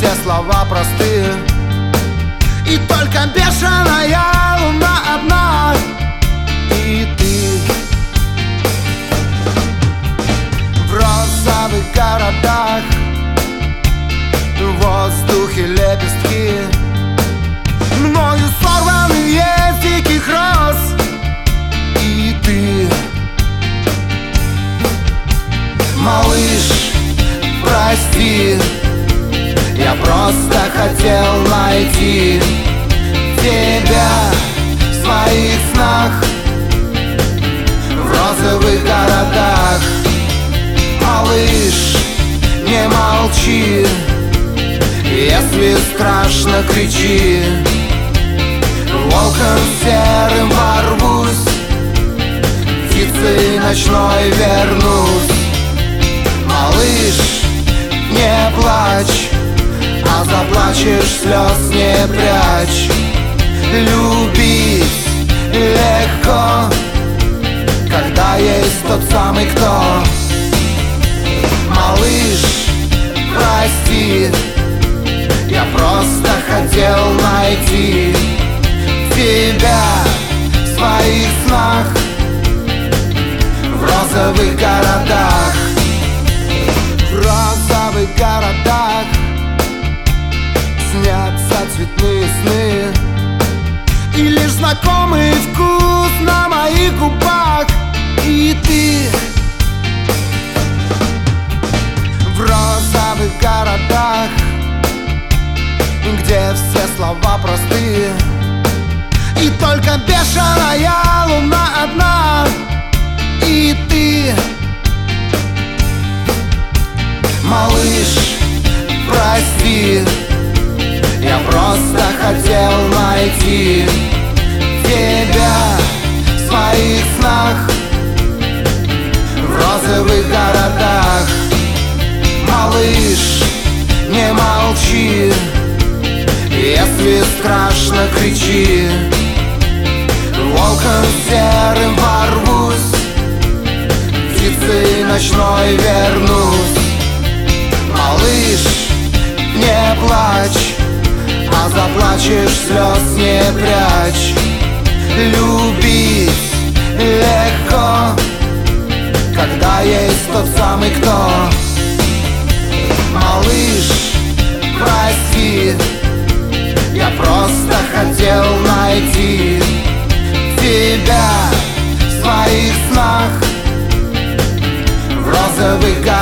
все слова простые, и только бешеная луна одна, и ты. В розовых городах, в воздухе лепестки, мною сорванные с диких роз, и ты. Малыш, прости, я просто хотел найти тебя в своих снах, в розовых городах. Малыш, не молчи, если страшно, кричи. Волком серым ворвусь, птицей ночной вернусь. Малыш, не плачь, а заплачешь, слез не прячь. Любить легко, когда есть тот самый кто. Малыш, прости, я просто хотел найти тебя в своих снах, в розовых городах. В розовых городах снятся цветные сны, и лишь знакомый вкус на моих губах, и ты. В розовых городах, где все слова простые, и только бешеная луна одна, и ты. Малыш, прости, я просто хотел найти тебя в своих снах, в розовых городах. Малыш, не молчи, если страшно, кричи. Волком серым ворвусь, птицей ночной вернусь. Малыш, не плачь, а заплачешь, слез не прячь. Любить легко, когда есть тот самый кто. Малыш, прости, я просто хотел найти тебя в своих снах, в розовых городах.